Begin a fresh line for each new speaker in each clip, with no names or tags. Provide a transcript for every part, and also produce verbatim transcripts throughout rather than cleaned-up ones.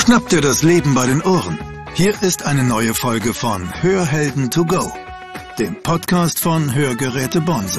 Schnapp dir das Leben bei den Ohren. Hier ist eine neue Folge von Hörhelden to go, dem Podcast von Hörgeräte Bonsel.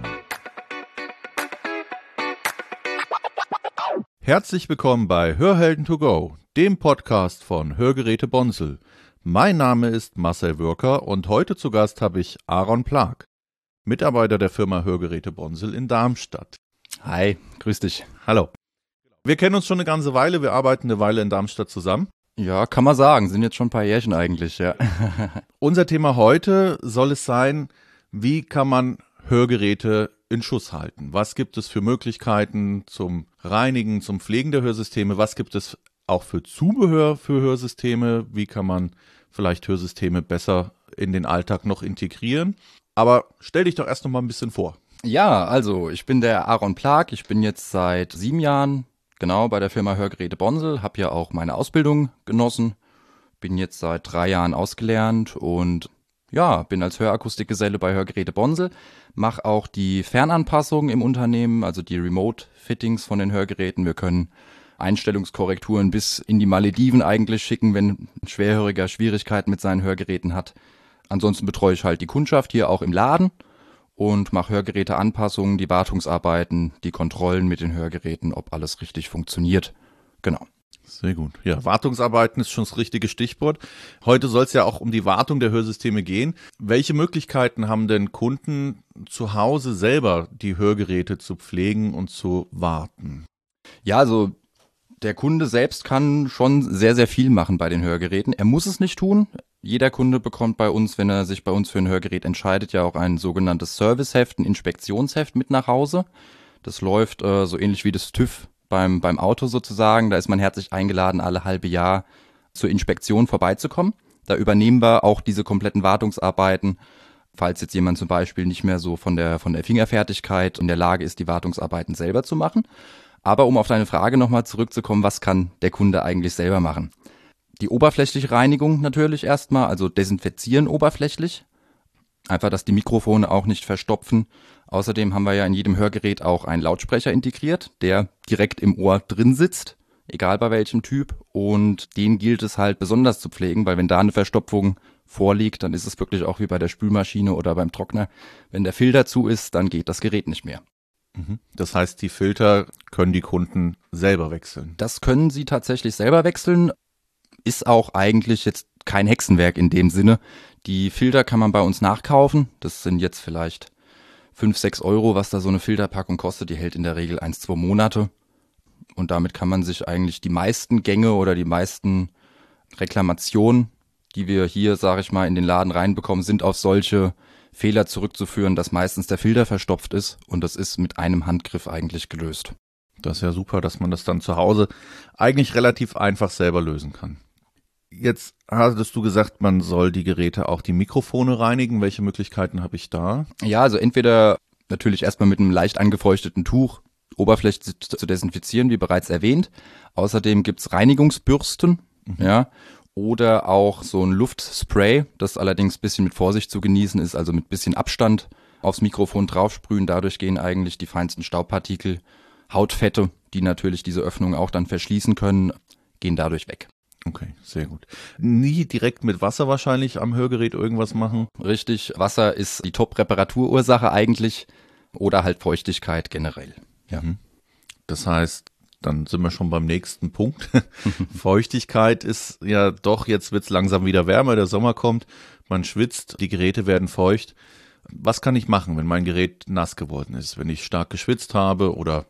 Herzlich willkommen bei Hörhelden to go, dem Podcast von Hörgeräte Bonsel. Mein Name ist Marcel Würker und heute zu Gast habe ich Aaron Plag, Mitarbeiter der Firma Hörgeräte Bonsel in Darmstadt.
Hi, grüß dich.
Hallo. Wir kennen uns schon eine ganze Weile, wir arbeiten eine Weile in Darmstadt zusammen.
Ja, kann man sagen, sind jetzt schon ein paar Jährchen eigentlich, ja.
Unser Thema heute soll es sein, wie kann man Hörgeräte in Schuss halten? Was gibt es für Möglichkeiten zum Reinigen, zum Pflegen der Hörsysteme? Was gibt es auch für Zubehör für Hörsysteme? Wie kann man vielleicht Hörsysteme besser in den Alltag noch integrieren? Aber stell dich doch erst noch mal ein bisschen vor.
Ja, also ich bin der Aaron Plag, ich bin jetzt seit sieben Jahren genau bei der Firma Hörgeräte Bonsel, habe ja auch meine Ausbildung genossen, bin jetzt seit drei Jahren ausgelernt und ja, bin als Hörakustikgeselle bei Hörgeräte Bonsel, mache auch die Fernanpassungen im Unternehmen, also die Remote-Fittings von den Hörgeräten. Wir können Einstellungskorrekturen bis in die Malediven eigentlich schicken, wenn ein Schwerhöriger Schwierigkeiten mit seinen Hörgeräten hat. Ansonsten betreue ich halt die Kundschaft hier auch im Laden und mache Hörgeräteanpassungen, die Wartungsarbeiten, die Kontrollen mit den Hörgeräten, ob alles richtig funktioniert. Genau.
Sehr gut. Ja, Wartungsarbeiten ist schon das richtige Stichwort. Heute soll es ja auch um die Wartung der Hörsysteme gehen. Welche Möglichkeiten haben denn Kunden zu Hause selber, die Hörgeräte zu pflegen und zu warten?
Ja, also der Kunde selbst kann schon sehr, sehr viel machen bei den Hörgeräten. Er muss es nicht tun. Jeder Kunde bekommt bei uns, wenn er sich bei uns für ein Hörgerät entscheidet, ja auch ein sogenanntes Serviceheft, ein Inspektionsheft mit nach Hause. Das läuft äh, so ähnlich wie das TÜV beim beim Auto sozusagen. Da ist man herzlich eingeladen, alle halbe Jahr zur Inspektion vorbeizukommen. Da übernehmen wir auch diese kompletten Wartungsarbeiten, falls jetzt jemand zum Beispiel nicht mehr so von der von der Fingerfertigkeit in der Lage ist, die Wartungsarbeiten selber zu machen. Aber um auf deine Frage nochmal zurückzukommen, was kann der Kunde eigentlich selber machen? Die oberflächliche Reinigung natürlich erstmal, also desinfizieren oberflächlich. Einfach, dass die Mikrofone auch nicht verstopfen. Außerdem haben wir ja in jedem Hörgerät auch einen Lautsprecher integriert, der direkt im Ohr drin sitzt, egal bei welchem Typ. Und den gilt es halt besonders zu pflegen, weil wenn da eine Verstopfung vorliegt, dann ist es wirklich auch wie bei der Spülmaschine oder beim Trockner. Wenn der Filter zu ist, dann geht das Gerät nicht mehr.
Das heißt, die Filter können die Kunden selber wechseln?
Das können sie tatsächlich selber wechseln. Ist auch eigentlich jetzt kein Hexenwerk in dem Sinne. Die Filter kann man bei uns nachkaufen. Das sind jetzt vielleicht fünf, sechs Euro, was da so eine Filterpackung kostet. Die hält in der Regel ein, zwei Monate. Und damit kann man sich eigentlich die meisten Gänge oder die meisten Reklamationen, die wir hier, sage ich mal, in den Laden reinbekommen, sind auf solche Fehler zurückzuführen, dass meistens der Filter verstopft ist. Und das ist mit einem Handgriff eigentlich gelöst.
Das ist ja super, dass man das dann zu Hause eigentlich relativ einfach selber lösen kann. Jetzt hattest du gesagt, man soll die Geräte auch die Mikrofone reinigen. Welche Möglichkeiten habe ich da?
Ja, also entweder natürlich erstmal mit einem leicht angefeuchteten Tuch Oberfläche zu desinfizieren, wie bereits erwähnt. Außerdem gibt's Reinigungsbürsten, mhm. ja, oder auch so ein Luftspray, das allerdings ein bisschen mit Vorsicht zu genießen ist, also mit ein bisschen Abstand aufs Mikrofon draufsprühen. Dadurch gehen eigentlich die feinsten Staubpartikel, Hautfette, die natürlich diese Öffnung auch dann verschließen können, gehen dadurch weg.
Okay, sehr gut. Nie direkt mit Wasser wahrscheinlich am Hörgerät irgendwas machen?
Richtig, Wasser ist die Top-Reparaturursache eigentlich oder halt Feuchtigkeit generell. Ja.
Das heißt, dann sind wir schon beim nächsten Punkt. Feuchtigkeit ist ja doch, jetzt wird's langsam wieder wärmer, der Sommer kommt, man schwitzt, die Geräte werden feucht. Was kann ich machen, wenn mein Gerät nass geworden ist, wenn ich stark geschwitzt habe oder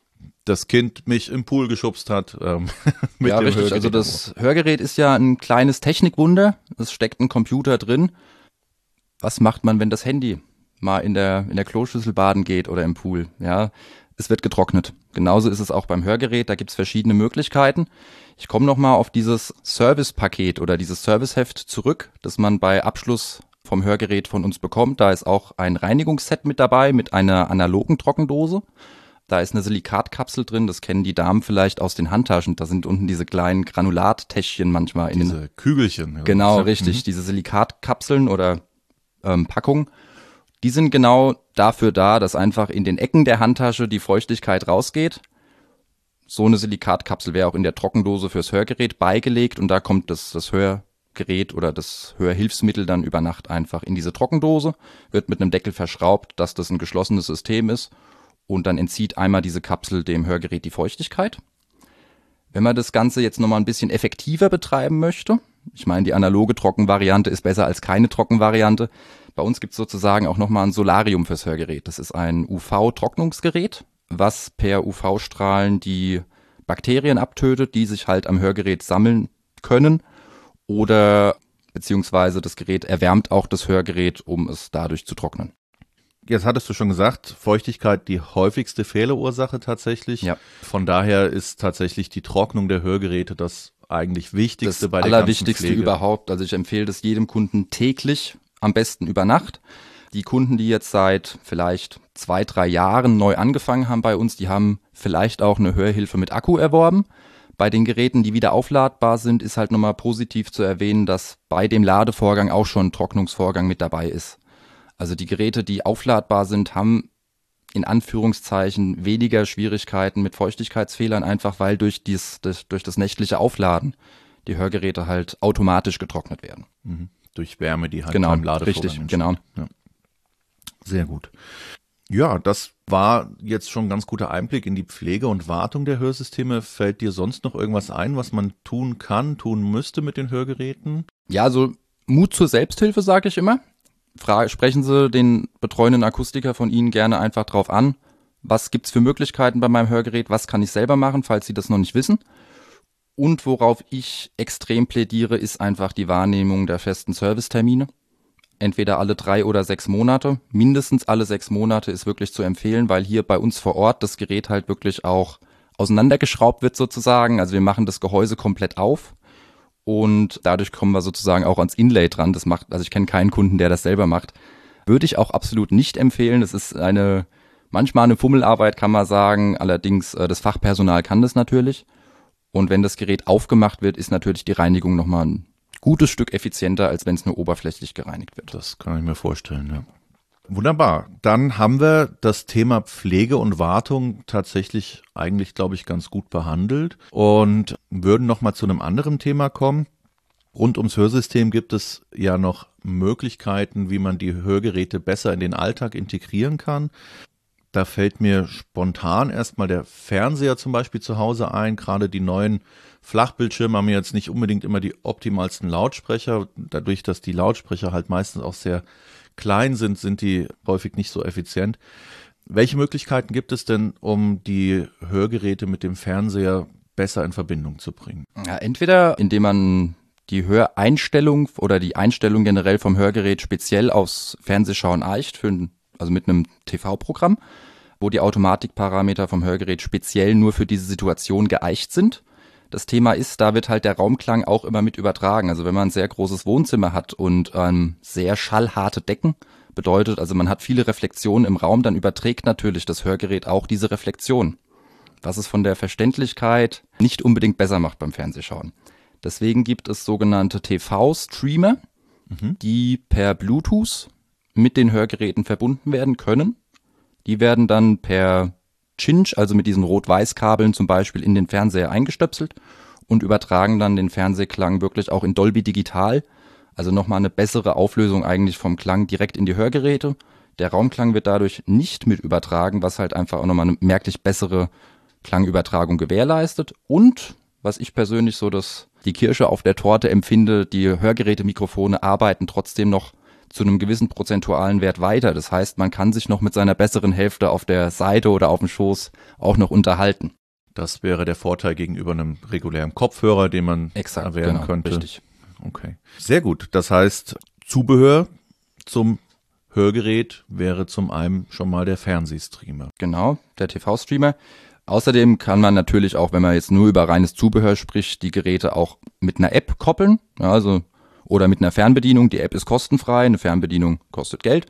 das Kind mich im Pool geschubst hat? Ähm, mit
ja,
dem
richtig.
Hörgerät.
Also das Hörgerät ist ja ein kleines Technikwunder. Es steckt ein Computer drin. Was macht man, wenn das Handy mal in der in der Kloschüssel baden geht oder im Pool? Ja, es wird getrocknet. Genauso ist es auch beim Hörgerät. Da gibt's verschiedene Möglichkeiten. Ich komme nochmal auf dieses Servicepaket oder dieses Serviceheft zurück, das man bei Abschluss vom Hörgerät von uns bekommt. Da ist auch ein Reinigungsset mit dabei mit einer analogen Trockendose. Da ist eine Silikatkapsel drin, das kennen die Damen vielleicht aus den Handtaschen. Da sind unten diese kleinen Granulattäschchen manchmal. In
diese
den,
Kügelchen. Ja.
Genau, ja, richtig. Mhm. Diese Silikatkapseln oder ähm, Packungen, die sind genau dafür da, dass einfach in den Ecken der Handtasche die Feuchtigkeit rausgeht. So eine Silikatkapsel wäre auch in der Trockendose fürs Hörgerät beigelegt und da kommt das, das Hörgerät oder das Hörhilfsmittel dann über Nacht einfach in diese Trockendose, wird mit einem Deckel verschraubt, dass das ein geschlossenes System ist und dann entzieht einmal diese Kapsel dem Hörgerät die Feuchtigkeit. Wenn man das Ganze jetzt nochmal ein bisschen effektiver betreiben möchte, ich meine, die analoge Trockenvariante ist besser als keine Trockenvariante. Bei uns gibt es sozusagen auch nochmal ein Solarium fürs Hörgerät. Das ist ein U V-Trocknungsgerät, was per U V-Strahlen die Bakterien abtötet, die sich halt am Hörgerät sammeln können. Oder beziehungsweise das Gerät erwärmt auch das Hörgerät, um es dadurch zu trocknen.
Jetzt hattest du schon gesagt, Feuchtigkeit die häufigste Fehlerursache tatsächlich.
Ja.
Von daher ist tatsächlich die Trocknung der Hörgeräte das eigentlich Wichtigste
das
bei der ganzen
Allerwichtigste
Pflege.
überhaupt. Also ich empfehle das jedem Kunden täglich, am besten über Nacht. Die Kunden, die jetzt seit vielleicht zwei, drei Jahren neu angefangen haben bei uns, die haben vielleicht auch eine Hörhilfe mit Akku erworben. Bei den Geräten, die wieder aufladbar sind, ist halt nochmal positiv zu erwähnen, dass bei dem Ladevorgang auch schon ein Trocknungsvorgang mit dabei ist. Also die Geräte, die aufladbar sind, haben in Anführungszeichen weniger Schwierigkeiten mit Feuchtigkeitsfehlern, einfach weil durch, dies, das, durch das nächtliche Aufladen die Hörgeräte halt automatisch getrocknet werden.
Mhm. Durch Wärme, die halt
Genau,
beim Ladevorgang
richtig,
entsteht.
genau.
Ja. Sehr gut. Ja, das war jetzt schon ein ganz guter Einblick in die Pflege und Wartung der Hörsysteme. Fällt dir sonst noch irgendwas ein, was man tun kann, tun müsste mit den Hörgeräten?
Ja, also Mut zur Selbsthilfe, sage ich immer. Fra- sprechen Sie den betreuenden Akustiker von Ihnen gerne einfach drauf an. Was gibt's für Möglichkeiten bei meinem Hörgerät? Was kann ich selber machen, falls Sie das noch nicht wissen? Und worauf ich extrem plädiere, ist einfach die Wahrnehmung der festen Servicetermine. Entweder alle drei oder sechs Monate. Mindestens alle sechs Monate ist wirklich zu empfehlen, weil hier bei uns vor Ort das Gerät halt wirklich auch auseinandergeschraubt wird sozusagen. Also wir machen das Gehäuse komplett auf und dadurch kommen wir sozusagen auch ans Inlay dran. Das macht, also ich kenne keinen Kunden, der das selber macht. Würde ich auch absolut nicht empfehlen. Das ist eine, manchmal eine Fummelarbeit, kann man sagen. Allerdings äh, das Fachpersonal kann das natürlich. Und wenn das Gerät aufgemacht wird, ist natürlich die Reinigung nochmal ein gutes Stück effizienter, als wenn es nur oberflächlich gereinigt wird.
Das kann ich mir vorstellen, ja. Wunderbar. Dann haben wir das Thema Pflege und Wartung tatsächlich eigentlich, glaube ich, ganz gut behandelt und würden nochmal zu einem anderen Thema kommen. Rund ums Hörsystem gibt es ja noch Möglichkeiten, wie man die Hörgeräte besser in den Alltag integrieren kann. Da fällt mir spontan erstmal der Fernseher zum Beispiel zu Hause ein. Gerade die neuen Flachbildschirme haben jetzt nicht unbedingt immer die optimalsten Lautsprecher. Dadurch, dass die Lautsprecher halt meistens auch sehr klein sind, sind die häufig nicht so effizient. Welche Möglichkeiten gibt es denn, um die Hörgeräte mit dem Fernseher besser in Verbindung zu bringen?
Ja, entweder indem man die Höreinstellung oder die Einstellung generell vom Hörgerät speziell aufs Fernsehschauen eicht, für ein, also mit einem T V-Programm, wo die Automatikparameter vom Hörgerät speziell nur für diese Situation geeicht sind. Das Thema ist, da wird halt der Raumklang auch immer mit übertragen. Also wenn man ein sehr großes Wohnzimmer hat und ähm, sehr schallharte Decken, bedeutet, also man hat viele Reflexionen im Raum, dann überträgt natürlich das Hörgerät auch diese Reflexion, was es von der Verständlichkeit nicht unbedingt besser macht beim Fernsehschauen. Deswegen gibt es sogenannte T V-Streamer, mhm. die per Bluetooth mit den Hörgeräten verbunden werden können. Die werden dann per Cinch, also mit diesen Rot-Weiß-Kabeln zum Beispiel, in den Fernseher eingestöpselt und übertragen dann den Fernsehklang wirklich auch in Dolby Digital. Also nochmal eine bessere Auflösung eigentlich vom Klang direkt in die Hörgeräte. Der Raumklang wird dadurch nicht mit übertragen, was halt einfach auch nochmal eine merklich bessere Klangübertragung gewährleistet. Und was ich persönlich so das die Kirsche auf der Torte empfinde, die Hörgeräte-Mikrofone arbeiten trotzdem noch zu einem gewissen prozentualen Wert weiter. Das heißt, man kann sich noch mit seiner besseren Hälfte auf der Seite oder auf dem Schoß auch noch unterhalten.
Das wäre der Vorteil gegenüber einem regulären Kopfhörer, den man
Exakt,
erwerben
genau,
könnte.
Richtig.
Okay. Sehr gut. Das heißt, Zubehör zum Hörgerät wäre zum einen schon mal der Fernsehstreamer.
Genau, der T V-Streamer. Außerdem kann man natürlich auch, wenn man jetzt nur über reines Zubehör spricht, die Geräte auch mit einer App koppeln, ja, also oder mit einer Fernbedienung. Die App ist kostenfrei, eine Fernbedienung kostet Geld.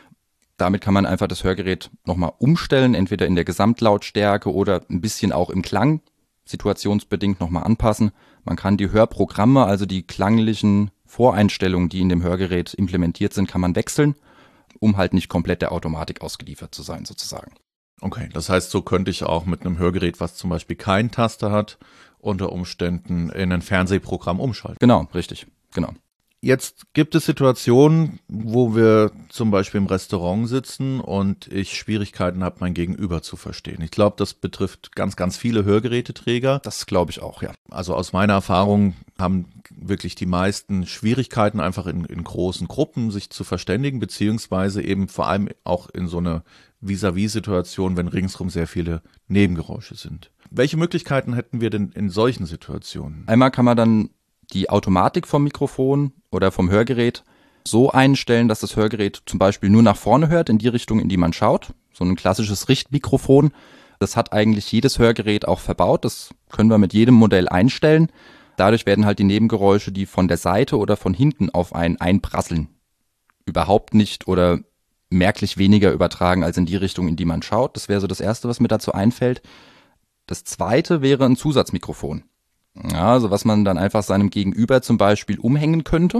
Damit kann man einfach das Hörgerät nochmal umstellen, entweder in der Gesamtlautstärke oder ein bisschen auch im Klang, situationsbedingt nochmal anpassen. Man kann die Hörprogramme, also die klanglichen Voreinstellungen, die in dem Hörgerät implementiert sind, kann man wechseln, um halt nicht komplett der Automatik ausgeliefert zu sein sozusagen.
Okay, das heißt, so könnte ich auch mit einem Hörgerät, was zum Beispiel keinen Taster hat, unter Umständen in ein Fernsehprogramm umschalten.
Genau, richtig, genau.
Jetzt gibt es Situationen, wo wir zum Beispiel im Restaurant sitzen und ich Schwierigkeiten habe, mein Gegenüber zu verstehen. Ich glaube, das betrifft ganz, ganz viele Hörgeräteträger.
Das glaube ich auch, ja.
Also aus meiner Erfahrung haben wirklich die meisten Schwierigkeiten, einfach in, in großen Gruppen sich zu verständigen, beziehungsweise eben vor allem auch in so einer Vis-à-vis-Situation, wenn ringsrum sehr viele Nebengeräusche sind. Welche Möglichkeiten hätten wir denn in solchen Situationen?
Einmal kann man dann die Automatik vom Mikrofon oder vom Hörgerät so einstellen, dass das Hörgerät zum Beispiel nur nach vorne hört, in die Richtung, in die man schaut. So ein klassisches Richtmikrofon. Das hat eigentlich jedes Hörgerät auch verbaut. Das können wir mit jedem Modell einstellen. Dadurch werden halt die Nebengeräusche, die von der Seite oder von hinten auf einen einprasseln, überhaupt nicht oder merklich weniger übertragen als in die Richtung, in die man schaut. Das wäre so das Erste, was mir dazu einfällt. Das Zweite wäre ein Zusatzmikrofon. Ja, also was man dann einfach seinem Gegenüber zum Beispiel umhängen könnte,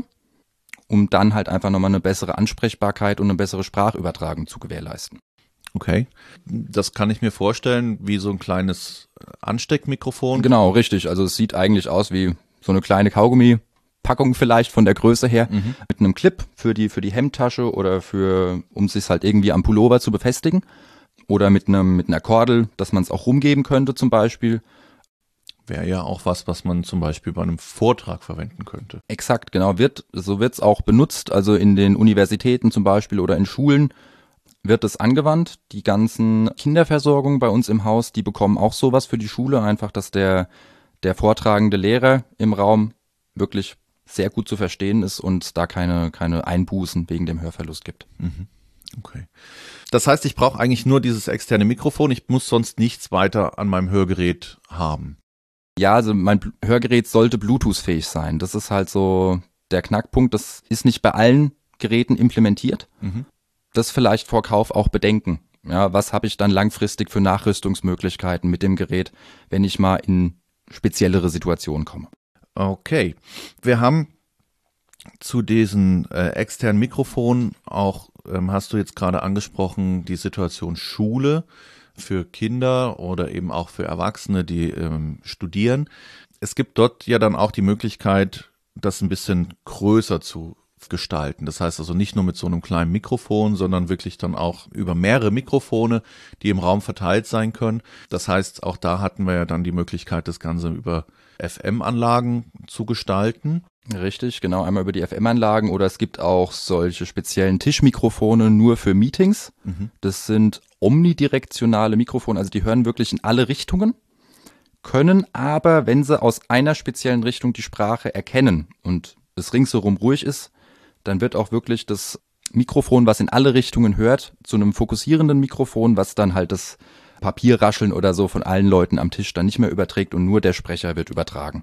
um dann halt einfach nochmal eine bessere Ansprechbarkeit und eine bessere Sprachübertragung zu gewährleisten.
Okay, das kann ich mir vorstellen, wie so ein kleines Ansteckmikrofon.
Genau, richtig. Also es sieht eigentlich aus wie so eine kleine Kaugummi-Packung vielleicht von der Größe her, mhm. mit einem Clip für die für die Hemdtasche oder für, um es sich halt irgendwie am Pullover zu befestigen, oder mit einem mit einer Kordel, dass man es auch rumgeben könnte zum Beispiel.
Wäre ja auch was, was man zum Beispiel bei einem Vortrag verwenden könnte.
Exakt, genau. Wird, so wird es auch benutzt, also in den Universitäten zum Beispiel oder in Schulen wird es angewandt. Die ganzen Kinderversorgungen bei uns im Haus, die bekommen auch sowas für die Schule, einfach, dass der, der vortragende Lehrer im Raum wirklich sehr gut zu verstehen ist und da keine, keine Einbußen wegen dem Hörverlust gibt.
Mhm. Okay. Das heißt, ich brauche eigentlich nur dieses externe Mikrofon, ich muss sonst nichts weiter an meinem Hörgerät haben.
Ja, also mein Hörgerät sollte Bluetooth-fähig sein. Das ist halt so der Knackpunkt. Das ist nicht bei allen Geräten implementiert. Mhm. Das vielleicht vor Kauf auch bedenken. Ja, was habe ich dann langfristig für Nachrüstungsmöglichkeiten mit dem Gerät, wenn ich mal in speziellere Situationen komme?
Okay. Wir haben zu diesen äh, externen Mikrofonen auch, ähm, hast du jetzt gerade angesprochen, die Situation Schule für Kinder oder eben auch für Erwachsene, die ähm, studieren. Es gibt dort ja dann auch die Möglichkeit, das ein bisschen größer zu gestalten. Das heißt also nicht nur mit so einem kleinen Mikrofon, sondern wirklich dann auch über mehrere Mikrofone, die im Raum verteilt sein können. Das heißt, auch da hatten wir ja dann die Möglichkeit, das Ganze über F M-Anlagen zu gestalten.
Richtig, genau, einmal über die F M-Anlagen oder es gibt auch solche speziellen Tischmikrofone nur für Meetings. Mhm. Das sind omnidirektionale Mikrofone, also die hören wirklich in alle Richtungen, können aber, wenn sie aus einer speziellen Richtung die Sprache erkennen und es ringsherum ruhig ist, dann wird auch wirklich das Mikrofon, was in alle Richtungen hört, zu einem fokussierenden Mikrofon, was dann halt das Papierrascheln oder so von allen Leuten am Tisch dann nicht mehr überträgt und nur der Sprecher wird übertragen.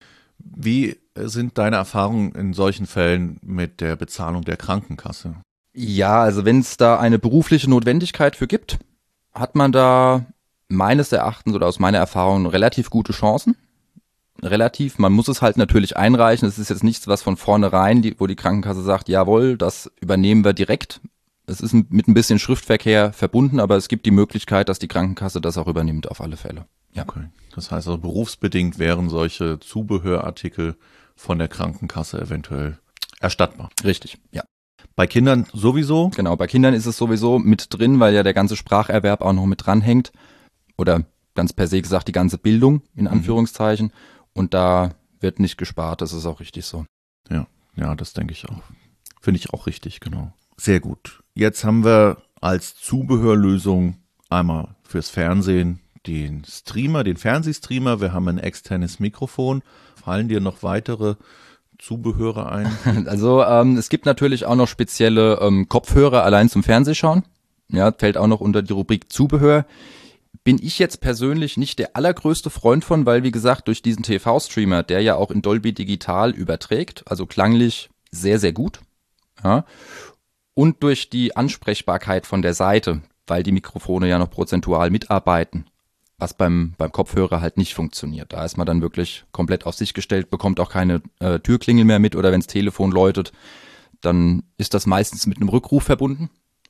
Wie sind deine Erfahrungen in solchen Fällen mit der Bezahlung der Krankenkasse?
Ja, also wenn es da eine berufliche Notwendigkeit für gibt, hat man da meines Erachtens oder aus meiner Erfahrung relativ gute Chancen. Relativ, man muss es halt natürlich einreichen. Es ist jetzt nichts, was von vornherein, die, wo die Krankenkasse sagt, jawohl, das übernehmen wir direkt. Es ist mit ein bisschen Schriftverkehr verbunden, aber es gibt die Möglichkeit, dass die Krankenkasse das auch übernimmt, auf alle Fälle. Ja.
Okay. Das heißt also, berufsbedingt wären solche Zubehörartikel von der Krankenkasse eventuell erstattbar.
Richtig, ja.
Bei Kindern sowieso?
Genau, bei Kindern ist es sowieso mit drin, weil ja der ganze Spracherwerb auch noch mit dranhängt. Oder ganz per se gesagt, die ganze Bildung, in Anführungszeichen. Mhm. Und da wird nicht gespart, das ist auch richtig so.
Ja, ja, das denke ich auch. Finde ich auch richtig, genau. Sehr gut. Jetzt haben wir als Zubehörlösung einmal fürs Fernsehen den Streamer, den Fernsehstreamer. Wir haben ein externes Mikrofon. Fallen dir noch weitere Zubehörer ein?
Also ähm, es gibt natürlich auch noch spezielle ähm, Kopfhörer allein zum Fernsehschauen. Ja, fällt auch noch unter die Rubrik Zubehör. Bin ich jetzt persönlich nicht der allergrößte Freund von, weil wie gesagt, durch diesen T V-Streamer, der ja auch in Dolby Digital überträgt, also klanglich sehr, sehr gut. Ja. Und durch die Ansprechbarkeit von der Seite, weil die Mikrofone ja noch prozentual mitarbeiten, was beim beim Kopfhörer halt nicht funktioniert. Da ist man dann wirklich komplett auf sich gestellt, bekommt auch keine äh, Türklingel mehr mit oder wenns Telefon läutet, dann ist das meistens mit einem Rückruf verbunden.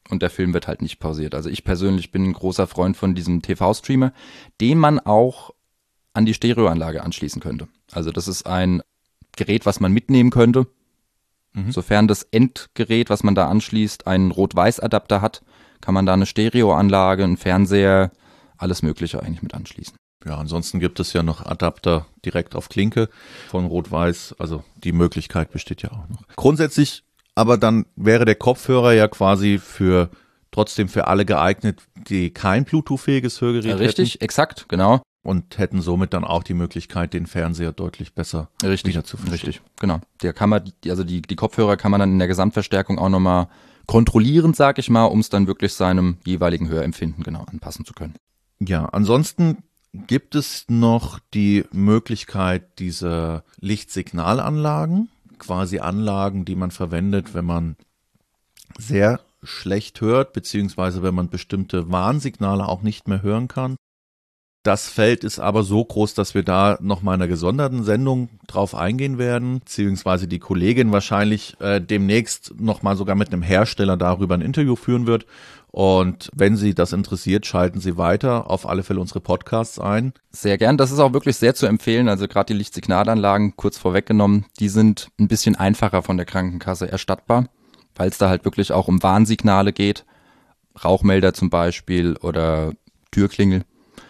und der Film wird halt nicht pausiert. Also ich persönlich bin ein großer Freund von diesem T V-Streamer, den man auch an die Stereoanlage anschließen könnte. Also das ist ein Gerät, was man mitnehmen könnte, mhm. sofern das Endgerät, was man da anschließt, einen Rot-Weiß-Adapter hat, kann man da eine Stereoanlage, einen Fernseher, alles Mögliche eigentlich mit anschließen.
Ja, ansonsten gibt es ja noch Adapter direkt auf Klinke von Rot-Weiß, also die Möglichkeit besteht ja auch noch. Grundsätzlich aber dann wäre der Kopfhörer ja quasi für trotzdem für alle geeignet, die kein Bluetooth-fähiges Hörgerät
ja,
hätten.
Richtig, exakt, genau.
Und hätten somit dann auch die Möglichkeit, den Fernseher deutlich besser
richtig,
wieder zu verstehen.
Richtig, genau. Der kann man, also die, die Kopfhörer kann man dann in der Gesamtverstärkung auch nochmal kontrollieren, sag ich mal, um es dann wirklich seinem jeweiligen Hörempfinden genau anpassen zu können.
Ja, ansonsten gibt es noch die Möglichkeit dieser Lichtsignalanlagen, quasi Anlagen, die man verwendet, wenn man sehr schlecht hört, beziehungsweise wenn man bestimmte Warnsignale auch nicht mehr hören kann. Das Feld ist aber so groß, dass wir da noch mal in einer gesonderten Sendung drauf eingehen werden, beziehungsweise die Kollegin wahrscheinlich äh, demnächst noch mal sogar mit einem Hersteller darüber ein Interview führen wird. Und wenn Sie das interessiert, schalten Sie weiter auf alle Fälle unsere Podcasts ein.
Sehr gern, das ist auch wirklich sehr zu empfehlen. Also gerade die Lichtsignalanlagen, kurz vorweggenommen, die sind ein bisschen einfacher von der Krankenkasse erstattbar, weil es da halt wirklich auch um Warnsignale geht, Rauchmelder zum Beispiel oder Türklingel.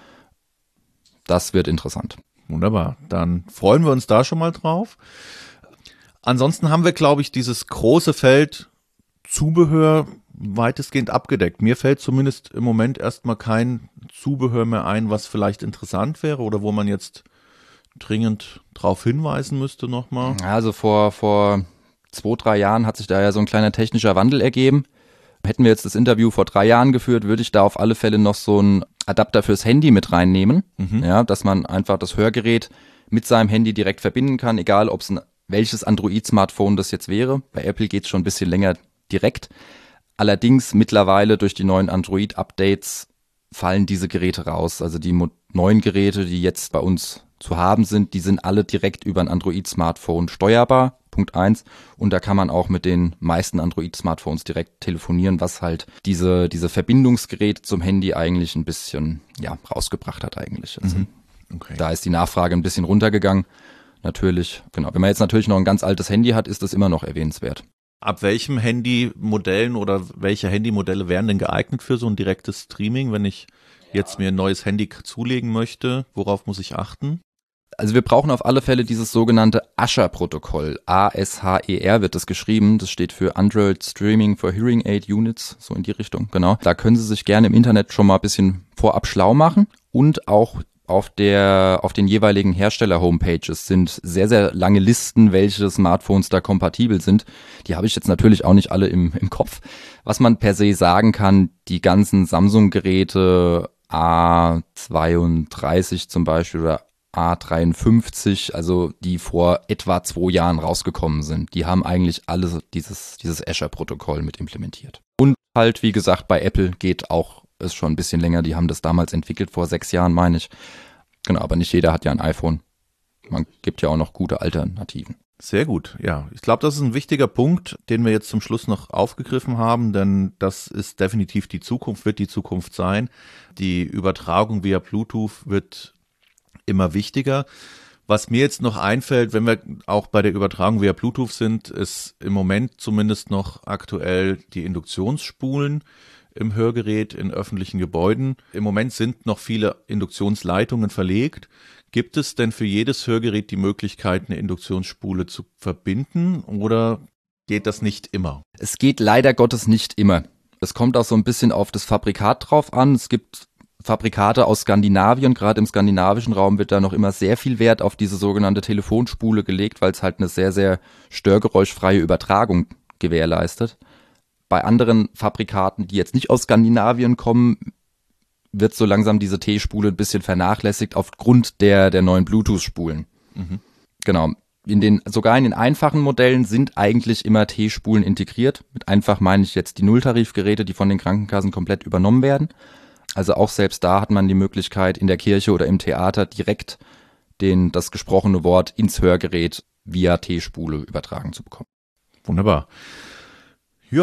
Das wird interessant.
Wunderbar, dann freuen wir uns da schon mal drauf. Ansonsten haben wir, glaube ich, dieses große Feld Zubehör weitestgehend abgedeckt. Mir fällt zumindest im Moment erstmal kein Zubehör mehr ein, was vielleicht interessant wäre oder wo man jetzt dringend drauf hinweisen müsste nochmal.
Also vor, vor zwei, drei Jahren hat sich da ja so ein kleiner technischer Wandel ergeben. Hätten wir jetzt das Interview vor drei Jahren geführt, würde ich da auf alle Fälle noch so einen Adapter fürs Handy mit reinnehmen, mhm. ja, dass man einfach das Hörgerät mit seinem Handy direkt verbinden kann, egal ob es ein welches Android-Smartphone das jetzt wäre. Bei Apple geht es schon ein bisschen länger direkt. Allerdings mittlerweile durch die neuen Android-Updates fallen diese Geräte raus. Also die mo- neuen Geräte, die jetzt bei uns zu haben sind, die sind alle direkt über ein Android-Smartphone steuerbar. Punkt eins. Und da kann man auch mit den meisten Android-Smartphones direkt telefonieren, was halt diese, diese Verbindungsgeräte zum Handy eigentlich ein bisschen, ja, rausgebracht hat eigentlich. Also
mhm. okay.
Da ist die Nachfrage ein bisschen runtergegangen. Natürlich, genau. Wenn man jetzt natürlich noch ein ganz altes Handy hat, ist das immer noch erwähnenswert.
Ab welchem Handymodellen oder welche Handymodelle wären denn geeignet für so ein direktes Streaming, wenn ich jetzt mir ein neues Handy zulegen möchte? Worauf muss ich achten?
Also wir brauchen auf alle Fälle dieses sogenannte Asher-Protokoll. A S H E R wird das geschrieben. Das steht für Android Streaming for Hearing Aid Units, so in die Richtung, genau. Da können Sie sich gerne im Internet schon mal ein bisschen vorab schlau machen. Und auch auf der, auf den jeweiligen Hersteller-Homepages sind sehr, sehr lange Listen, welche Smartphones da kompatibel sind. Die habe ich jetzt natürlich auch nicht alle im, im Kopf. Was man per se sagen kann, die ganzen Samsung-Geräte A zweiunddreißig zum Beispiel oder A dreiundfünfzig, also die vor etwa zwei Jahren rausgekommen sind, die haben eigentlich alle dieses, dieses Asher-Protokoll mit implementiert. Und halt, wie gesagt, bei Apple geht auch, ist schon ein bisschen länger, die haben das damals entwickelt, vor sechs Jahren meine ich. Genau, aber nicht jeder hat ja ein iPhone. Man gibt ja auch noch gute Alternativen.
Sehr gut, ja. Ich glaube, das ist ein wichtiger Punkt, den wir jetzt zum Schluss noch aufgegriffen haben, denn das ist definitiv die Zukunft, wird die Zukunft sein. Die Übertragung via Bluetooth wird immer wichtiger. Was mir jetzt noch einfällt, wenn wir auch bei der Übertragung via Bluetooth sind, ist im Moment zumindest noch aktuell die Induktionsspulen im Hörgerät in öffentlichen Gebäuden. Im Moment sind noch viele Induktionsleitungen verlegt. Gibt es denn für jedes Hörgerät die Möglichkeit, eine Induktionsspule zu verbinden oder geht das nicht immer?
Es geht leider Gottes nicht immer. Es kommt auch so ein bisschen auf das Fabrikat drauf an. Es gibt Fabrikate aus Skandinavien, gerade im skandinavischen Raum wird da noch immer sehr viel Wert auf diese sogenannte Telefonspule gelegt, weil es halt eine sehr, sehr störgeräuschfreie Übertragung gewährleistet. Bei anderen Fabrikaten, die jetzt nicht aus Skandinavien kommen, wird so langsam diese T-Spule ein bisschen vernachlässigt aufgrund der, der neuen Bluetooth-Spulen. Mhm. Genau. In den, sogar in den einfachen Modellen sind eigentlich immer T-Spulen integriert. Mit einfach meine ich jetzt die Nulltarifgeräte, die von den Krankenkassen komplett übernommen werden. Also auch selbst da hat man die Möglichkeit, in der Kirche oder im Theater direkt den, das gesprochene Wort ins Hörgerät via T-Spule übertragen zu bekommen.
Wunderbar. Ja,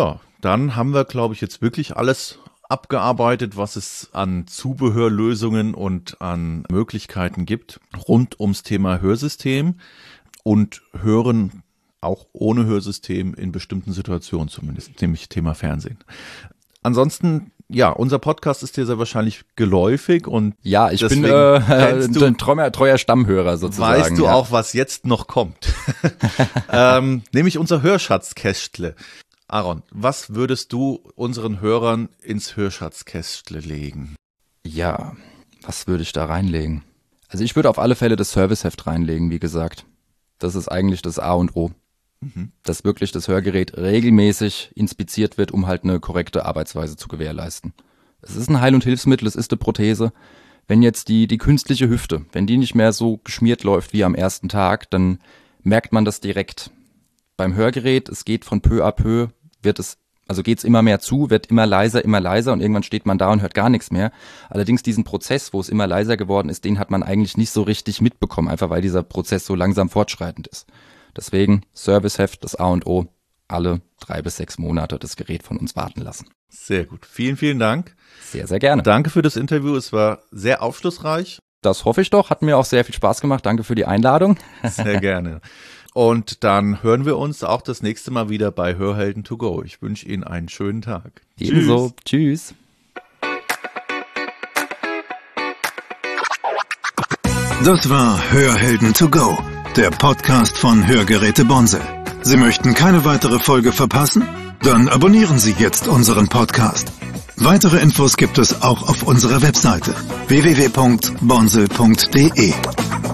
dann haben wir, glaube ich, jetzt wirklich alles abgearbeitet, was es an Zubehörlösungen und an Möglichkeiten gibt rund ums Thema Hörsystem und Hören auch ohne Hörsystem in bestimmten Situationen zumindest, nämlich Thema Fernsehen. Ansonsten, ja, unser Podcast ist dir sehr wahrscheinlich geläufig und
ja, ich bin äh, ein treuer, treuer Stammhörer sozusagen.
Weißt du
ja.
auch, was jetzt noch kommt? ähm, nämlich unser Hörschatzkästle. Aaron, was würdest du unseren Hörern ins Hörschatzkästle legen?
Ja, was würde ich da reinlegen? Also ich würde auf alle Fälle das Serviceheft reinlegen, wie gesagt. Das ist eigentlich das A und O. Mhm. Dass wirklich das Hörgerät regelmäßig inspiziert wird, um halt eine korrekte Arbeitsweise zu gewährleisten. Es ist ein Heil- und Hilfsmittel, es ist eine Prothese. Wenn jetzt die, die künstliche Hüfte, wenn die nicht mehr so geschmiert läuft wie am ersten Tag, dann merkt man das direkt. Beim Hörgerät, es geht von peu à peu, wird es, also geht es immer mehr zu, wird immer leiser, immer leiser und irgendwann steht man da und hört gar nichts mehr. Allerdings diesen Prozess, wo es immer leiser geworden ist, den hat man eigentlich nicht so richtig mitbekommen, einfach weil dieser Prozess so langsam fortschreitend ist. Deswegen Serviceheft, das A und O, alle drei bis sechs Monate das Gerät von uns warten lassen.
Sehr gut, vielen, vielen Dank.
Sehr, sehr gerne.
Danke für das Interview, es war sehr aufschlussreich.
Das hoffe ich doch, hat mir auch sehr viel Spaß gemacht, danke für die Einladung.
Sehr gerne. Und dann hören wir uns auch das nächste Mal wieder bei Hörhelden to go. Ich wünsche Ihnen einen schönen Tag.
Ebenso. Tschüss. Tschüss.
Das war Hörhelden to go, der Podcast von Hörgeräte Bonsel. Sie möchten keine weitere Folge verpassen? Dann abonnieren Sie jetzt unseren Podcast. Weitere Infos gibt es auch auf unserer Webseite w w w punkt bonsel punkt d e.